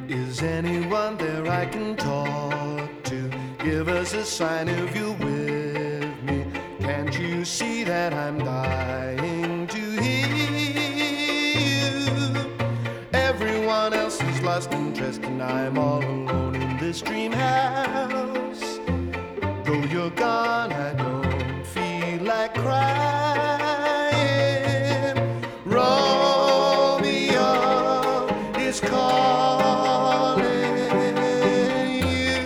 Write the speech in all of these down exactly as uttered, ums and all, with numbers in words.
Is anyone there I can talk to? Give us a sign if you're with me. Can't you see that I'm dying to hear you? Everyone else is lost interest and I'm all alone in this dream house. Though you're gone, I don't feel like crying. Romeo is calling you.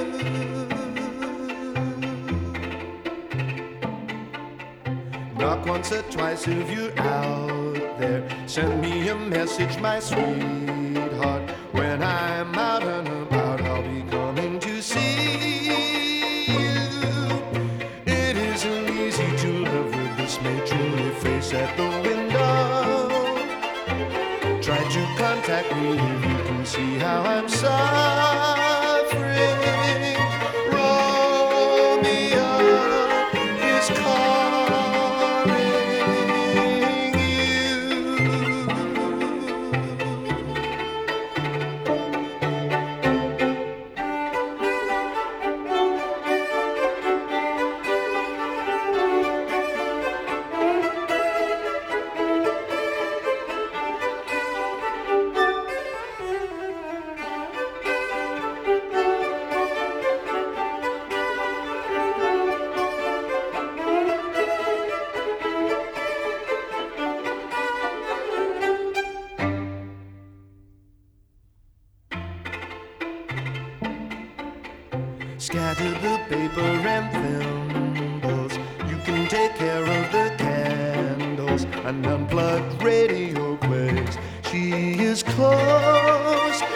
Knock once or twice if you're out there. Send me a message, my sweetheart. When I'm out and about, I'll be coming to see you. It isn't easy to live with this matronly face at the window. Try to contact me if you can see how I'm suffering. Romeo is calling you. Scatter the paper and thimbles. You can take care of the candles and unplugged radio waves. She is close